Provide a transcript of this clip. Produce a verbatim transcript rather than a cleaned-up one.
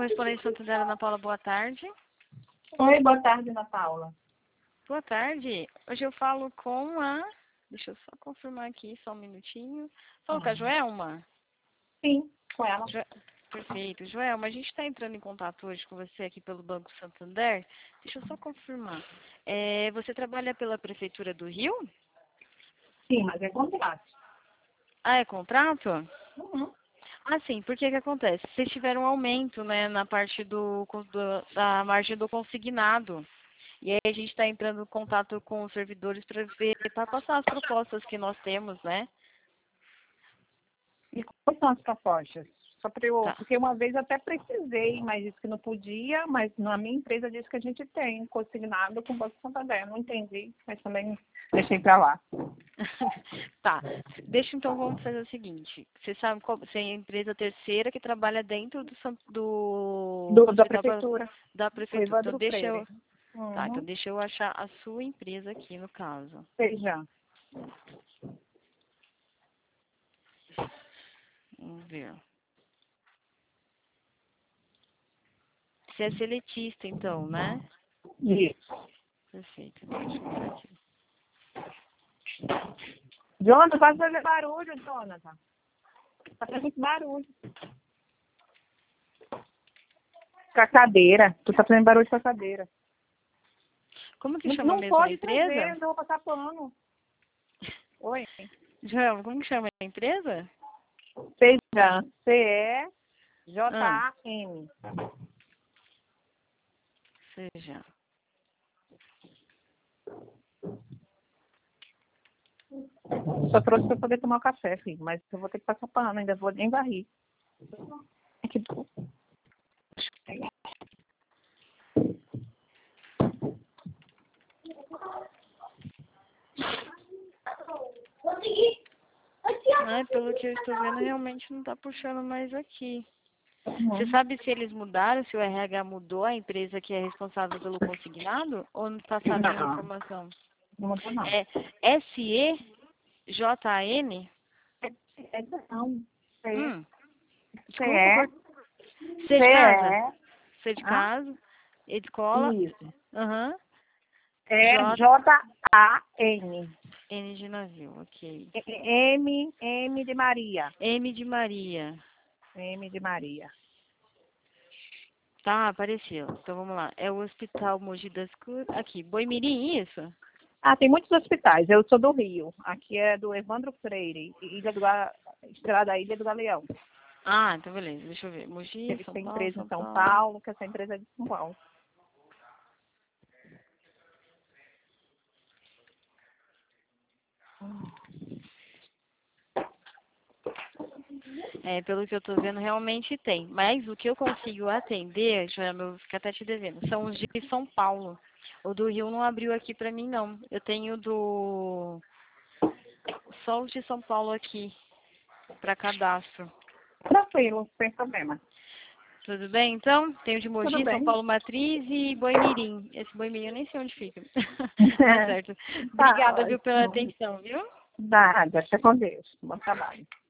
Correspondente Santander, Ana Paula, boa tarde. Oi, boa tarde, Ana Paula. Boa tarde. Hoje eu falo com a... Deixa eu só confirmar aqui, só um minutinho. Falo com a Joelma? Sim, com ela. Jo... Perfeito. Joelma, a gente está entrando em contato hoje com você aqui pelo Banco Santander. Deixa eu só confirmar. É, você trabalha pela Prefeitura do Rio? Sim, mas é contrato. Ah, é contrato? Uhum. Ah, sim. Por que que acontece? Vocês tiveram um aumento, né, na parte do, do da margem do consignado. E aí a gente está entrando em contato com os servidores para ver, para passar as propostas que nós temos, né? E quais são as propostas? Só para eu, Tá. porque uma vez eu até precisei, mas disse que não podia, mas na minha empresa diz que a gente tem consignado com o Banco Santander. Não entendi, mas também deixei para lá. Tá. Deixa então, vamos fazer o seguinte. Você sabe qual você é a empresa terceira que trabalha dentro do san- do, Do, do da hospital pra- prefeitura, da o prefeitura. Então Evandro deixa eu. Freire. Tá, então Uhum. deixa eu achar a sua empresa aqui no caso. Seja. Vamos ver. Você é seletista, então, né? Isso. Perfeito. Deixa eu ver aqui. Jonathan, vai fazer barulho, Jonathan. Tá fazendo muito barulho. Com a cadeira. Tu tá fazendo barulho com a cadeira. Como que Não, chama não mesmo a pode trazer, empresa? eu vou passar pano. Oi. Joel, como que chama a empresa? Seja C E J Ah, A M. seja. Só trouxe para poder tomar café, filho, mas eu vou ter que passar pano, ainda vou nem varrer. É que tu- Ai, pelo que eu estou vendo, realmente não está puxando mais aqui. Você Uhum. sabe se eles mudaram, se o R H mudou a empresa que é responsável pelo consignado? Ou não está sabendo a Não, informação? não mudou não. É S E J A N? É não. C, Hum, C, desculpa, E, cor- C, C de casa? E, C de ah, casa? E de escola? isso. Aham. É J, J A N. N de navio, ok. M, M de Maria. M de Maria. M de Maria. Tá, apareceu. Então vamos lá. É o Hospital Mogi das Cruzes. Aqui, Boimirim, isso? Ah, tem muitos hospitais. Eu sou do Rio. Aqui é do Evandro Freire, Ilha do Ga... Estrada Ilha do Galeão. Ah, então beleza. Deixa eu ver. Mogi, Eles São têm Paulo, empresa em São São Paulo. Paulo, que essa empresa é de São Paulo. É, pelo que eu tô vendo, realmente tem. Mas o que eu consigo atender, já eu vou ficar até te devendo, são os de São Paulo. O do Rio não abriu aqui pra mim, não. Eu tenho do... Só os de São Paulo aqui, pra cadastro. Tranquilo, sem problema. Tudo bem, então? Tenho de Tudo Mogi, São bem. Paulo Matriz e Boimirim. Esse Boimirim eu nem sei onde fica. Tá certo. Tá Obrigada, viu, pela ótimo. atenção, viu? Nada, fica com Deus. Bom trabalho.